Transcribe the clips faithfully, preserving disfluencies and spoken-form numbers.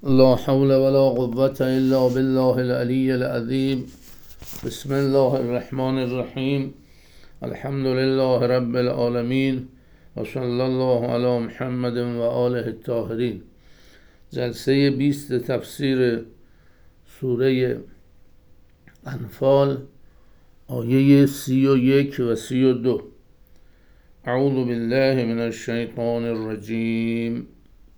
لا حول ولا قوة إلا بالله العلي العظيم. بسم الله الرحمن الرحیم. الحمد لله رب العالمین و صلی الله علی محمد و آله الطاهرین. جلسه بیست تفسیر سوره انفال، آیه سی و یک و سی و دو. اعوذ بالله من الشیطان الرجیم.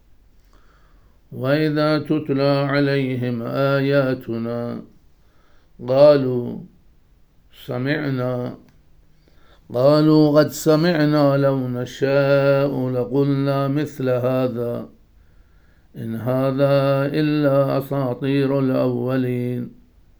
وَإِذَا تُتْلَى عَلَيْهِمْ آيَاتُنَا قالوا سمعنا قالوا قد سمعنا لو نشاء لقلنا مثل هذا إن هذا إلا أساطير الأولين.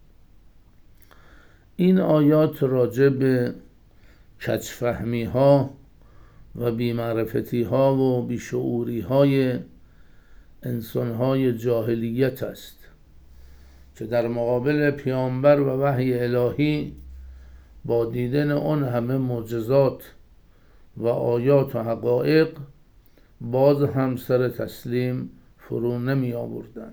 این آیات راجع به کجفهمی ها و بی‌معرفتی ها و بیشعوری های انسان های جاهلیت است که در مقابل پیامبر و وحی الهی با دیدن آن همه معجزات و آیات و حقایق باز هم سر تسلیم فرو نمی آوردند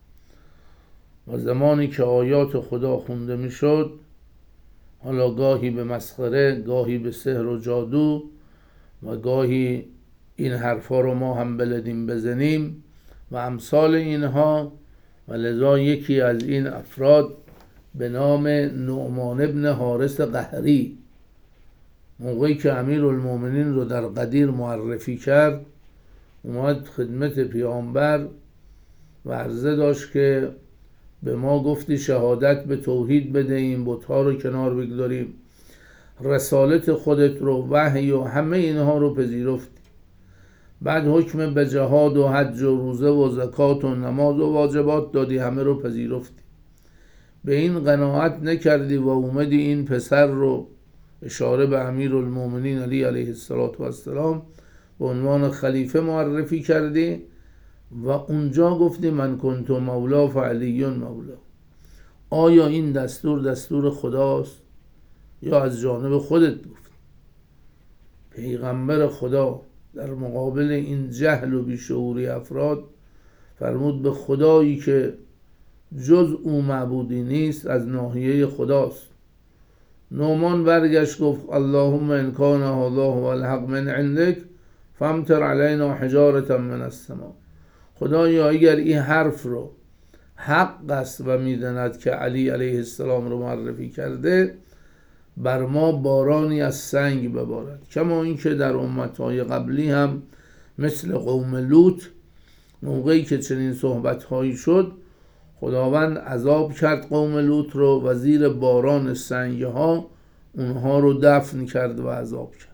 و زمانی که آیات خدا خونده می شد، حالا گاهی به مسخره، گاهی به سحر و جادو و گاهی این حرفا رو ما هم بلدیم بزنیم و امثال اینها، و لذا یکی از این افراد به نام نعمان ابن حارث قهری، موقعی که امیرالمومنین رو در قدیر معرفی کرد، اومد خدمت پیامبر و عرضه داشت که به ما گفتی شهادت به توحید بده، این بت‌ها رو کنار بگذاریم، رسالت خودت رو، وحی و همه اینها رو پذیرفتی، بعد حکم به جهاد و حج و روزه و زکات و نماز و واجبات دادی، همه رو پذیرفتی، به این قناعت نکردی و اومدی این پسر رو، اشاره به امیرالمومنین علی علیه السلام، به عنوان خلیفه معرفی کردی و اونجا گفتی من کنت مولا فعلی مولا. آیا این دستور دستور خداست یا از جانب خودت گفت؟ پیغمبر خدا در مقابل این جهل و بیشعوری افراد فرمود به خدایی که جز او معبودی نیست، از ناحیه خداست. نعمان برگشت گفت اللهم ان کان هذا هو الحق من عندک فامطر علینا حجارة من السماء. خدایا اگر این حرف رو حق است و میداند که علی علیه السلام رو معرفی کرده، بر ما بارانی از سنگ ببارد، کما اینکه در امتهای قبلی هم مثل قوم لوط، موقعی که چنین صحبتهایی شد، خداوند عذاب کرد قوم لوط رو و زیر باران سنگ ها اونها رو دفن کرد و عذاب کرد.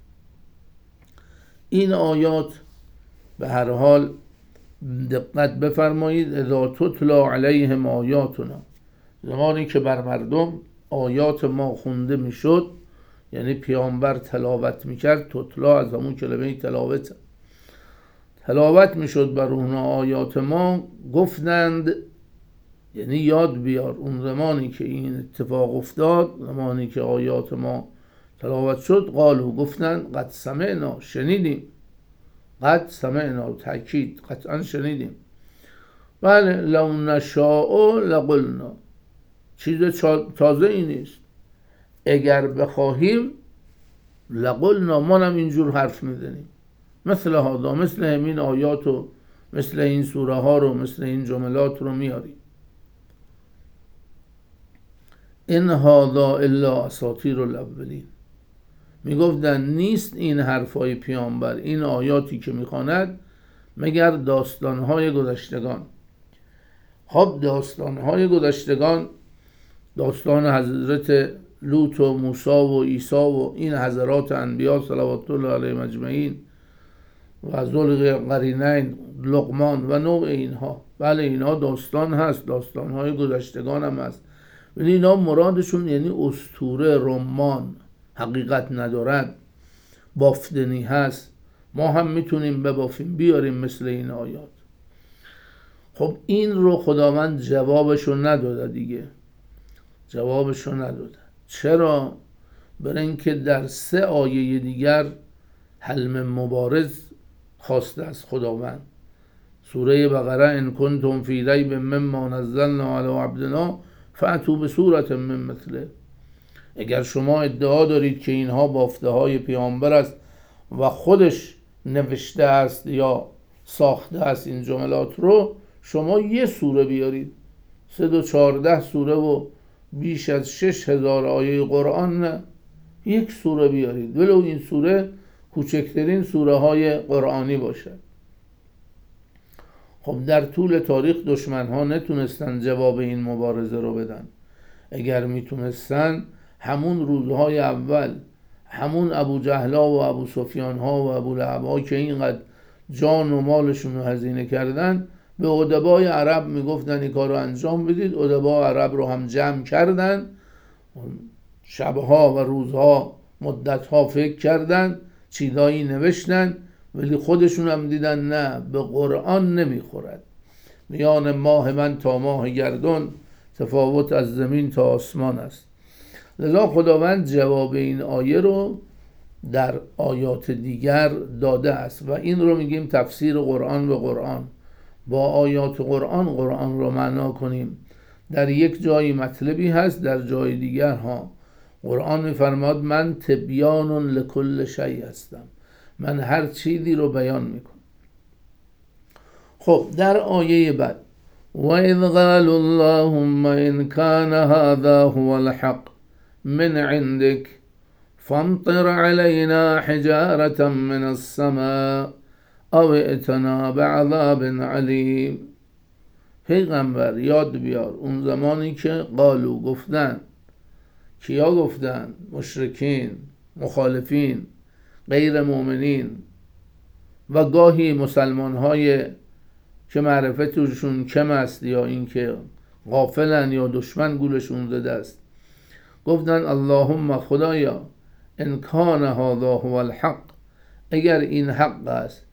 این آیات به هر حال دقت بفرمایید، اذا تتلی علیهم آیاتنا، زمانی که بر مردم آیات ما خونده میشد، یعنی پیامبر تلاوت میکرد، تتلا از همون کلمه تلاوت، تلاوت میشد بر اونها آیات ما، گفتند، یعنی یاد بیار اون زمانی که این اتفاق افتاد، زمانی که آیات ما تلاوت شد، قالو گفتند قد سمعنا، شنیدیم، قد سمعنا تأکید، قطعا شنیدیم، بله، لو نشاء لقلنا، چیز تازه ای نیست، اگر بخواهیم لقلنا، ما هم اینجور حرف میزنیم، مثل هذا، مثل همین آیات و مثل این سوره ها رو، مثل این جملات رو میاریم. ان هذا الا اساطیر الاولین، میگفتن نیست این حرفای پیامبر، این آیاتی که میخواند، مگر داستانهای گذشتگان. خب داستانهای گذشتگان، داستان حضرت لوط و موسی و عیسی و این حضرات انبیا صلوات الله علیهم اجمعین و ذوالقرنین، لقمان و نوع اینها، بله اینها داستان هست، داستانهای گذشتگان هم هست، ولی اینا مرادشون یعنی اسطوره، رمان، حقیقت ندارد، بافتنی هست، ما هم میتونیم ببافیم بیاریم مثل این آیات. خب این رو خداوند جوابشو نداده دیگه، جوابشو نداده. چرا؟ برای اینکه در سه آیه دیگر حلم مبارز خواسته از خداوند. سوره بقره ان کنتم فی ریب مما نزلنا علی عبدنا فأتوا بسورة من مثله. اگر شما ادعا دارید که اینها بافته های پیامبر است و خودش نوشته است یا ساخته است این جملات رو، شما یه سوره بیارید. سه دو چارده سوره و بیش از شش هزار آیه قرآن نه، یک سوره بیارید، ولو این سوره کوچکترین سوره های قرآنی باشد. خب در طول تاریخ دشمن ها نتونستن جواب این مبارزه رو بدن. اگر میتونستن همون روزهای اول همون ابو جهلا و ابو سفیان ها و ابو لهب ها که اینقدر جان و مالشون رو هزینه کردن به ادبای عرب میگفتن این کار رو انجام بدید. ادبای عرب رو هم جمع کردن، شبها و روزها مدتها فکر کردن، چیزایی نوشتن، ولی خودشون هم دیدن نه، به قرآن نمیخورد. میان ماه من تا ماه گردون تفاوت از زمین تا آسمان است. لذا خداوند جواب این آیه رو در آیات دیگر داده است و این رو میگیم تفسیر قرآن به قرآن. با آیات قرآن قرآن رو معنا کنیم. در یک جایی مطلبی هست، در جای دیگر ها قرآن میفرماد من تبیان لکل شیء هستم، من هر چیزی رو بیان میکنم. خب در آیه بعد و اذ قال اللهم ان كان هذا هو الحق من عندك فامطر علينا حجارة من السماء او ائتنا بعذاب علیم. پیغمبر یاد بیار اون زمانی که قالو گفتن. کیا گفتن؟ مشرکین، مخالفین، غیر مؤمنین و گاهی مسلمان های که معرفتشون کم است یا اینکه غافلن یا دشمن گولشون زده است. گفتن اللهم خدایا ان کان هذا هو الحق، اگر این حق است.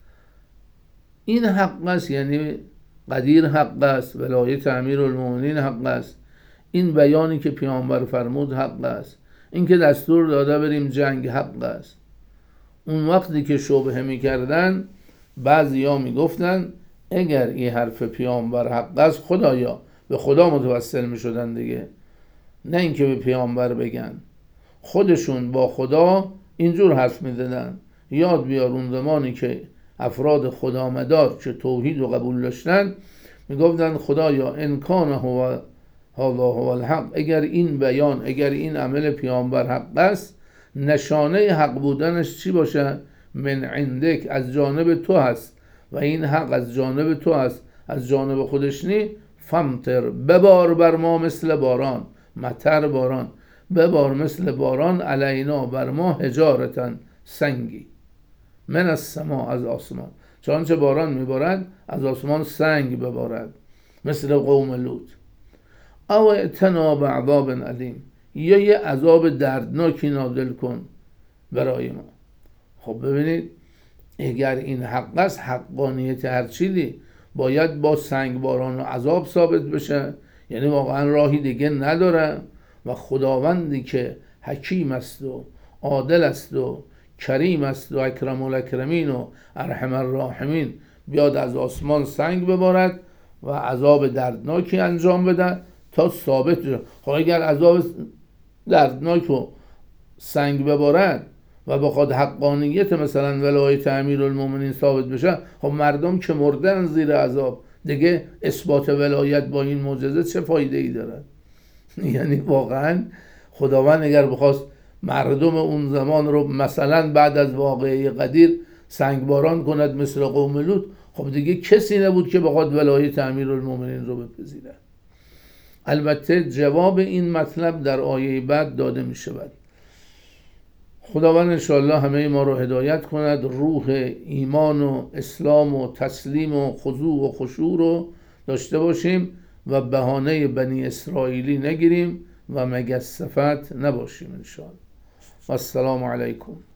این حق است یعنی قدیر حق است، ولایت امیرالمومنین حق است، این بیانی که پیامبر فرمود حق است، این که دستور داده بریم جنگ حق است. اون وقتی که شبهه میکردن بعضیا میگفتن اگر این حرف پیامبر حق است خدایا، به خدا متوسل میشدن دیگه، نه اینکه به پیامبر بگن. خودشون با خدا اینجور حرف میزدن. یاد بیار اون زمانی که افراد خدامدار که توحید و قبول داشتن میگفتن خدایا ان کان هو هذا هو الحق، اگر این بیان، اگر این عمل پیامبر حق است، نشانه حق بودنش چی باشه؟ من عندک، از جانب تو هست و این حق از جانب تو هست، از جانب خودش نی. فمطر، ببار بر ما مثل باران، مطر باران، ببار مثل باران، علینا بر ما حجارتن، سنگی، من از سما، از آسمان، چنانچه باران میبارد از آسمان سنگ ببارد مثل قوم لوط. او ائتنا بعذاب علیم، یا یه عذاب دردناکی نازل کن برای ما. خب ببینید اگر این حق است، حقانیت هر چیزی باید با سنگ باران و عذاب ثابت بشه، یعنی واقعا راهی دیگه نداره. و خداوندی که حکیم است و عادل است و کریم است و اکرم الاکرمین و ارحم الراحمین بیاد از آسمان سنگ ببارد و عذاب دردناکی انجام بده تا ثابت بشه. خب اگر عذاب دردناک و سنگ ببارد و بخواد حقانیت مثلا ولایت امیرالمومنین ثابت بشه، خب مردم که مردن زیر عذاب دیگه اثبات ولایت با این معجزه چه فایده ای داره؟ یعنی واقعا خداوند اگر بخواست مردم اون زمان رو مثلا بعد از واقعه قدیر سنگباران کند مثل قوم لوط، خب دیگه کسی نبود که بخواد ولایت امیرالمومنین رو بپذیره. البته جواب این مطلب در آیه بعد داده می شود. خداوند انشاءالله همه ما رو هدایت کند، روح ایمان و اسلام و تسلیم و خضوع و خشوع رو داشته باشیم و بهانه بنی اسرائیلی نگیریم و مگس صفت نباشیم انشاءالله. و السلام علیکم.